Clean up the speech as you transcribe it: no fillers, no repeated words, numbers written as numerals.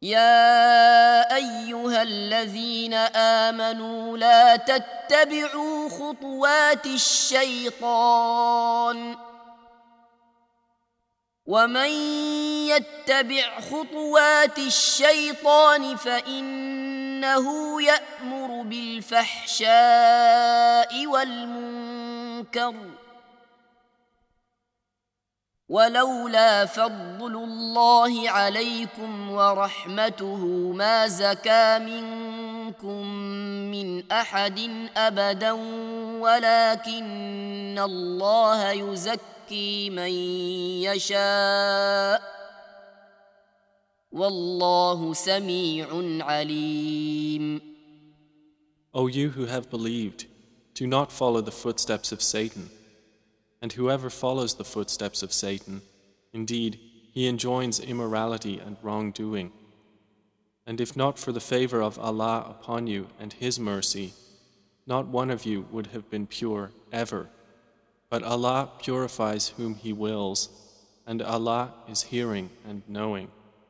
يا أيها الذين آمنوا لا تتبعوا خطوات الشيطان ومن يتبع خطوات الشيطان فإنه يأمر بالفحشاء والمنكر ولولا فضل الله عليكم ورحمته ما زكى منكم من أحد أبدا ولكن الله يزكي من يشاء والله سميع عليم. O you who have believed, do not follow the footsteps of Satan. And whoever follows the footsteps of Satan, indeed, he enjoins immorality and wrongdoing. And if not for the favor of Allah upon you and His mercy, not one of you would have been pure ever. But Allah purifies whom He wills, and Allah is hearing and knowing.